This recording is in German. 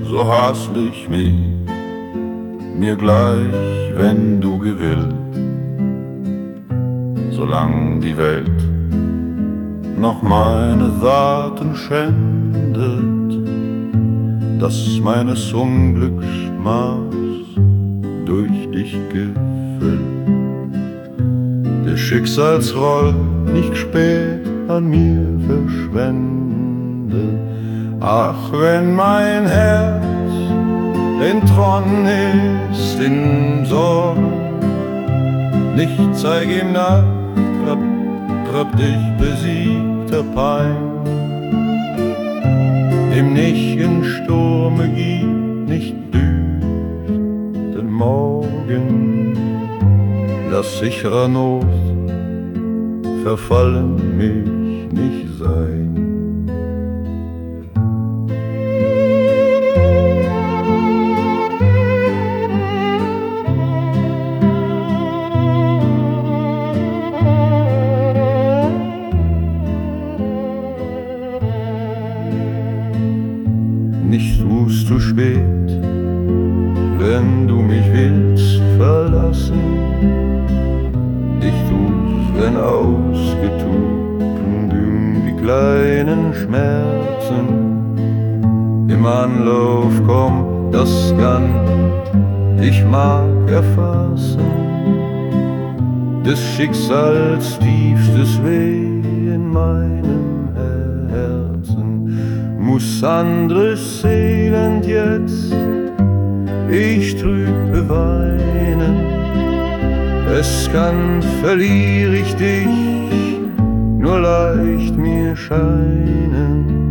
so haslich mich, mir gleich, wenn du gewillt, solang die Welt noch meine Saaten schändet, dass meines Unglücks Maß durch dich gefüllt, der Schicksalsroll nicht spät an mir verschwende. Ach, wenn mein Herz entronnen ist in Sorgen, nicht zeig ihm nach, trab dich besiegter Pein, dem nicht in Sturme gibt, nicht düst den Morgen, lass sicherer Not verfallen mich nicht sein. Nicht tust du spät, wenn du mich willst verlassen. Ich tu's, wenn ausgetun die kleinen Schmerzen im Anlauf kommt, das kann ich mag erfassen. Des Schicksals tiefstes Weh in meinem Herzen muss anderes Elend jetzt ich trüb beweinen. Es kann, verliere ich dich, nur leicht mir scheinen.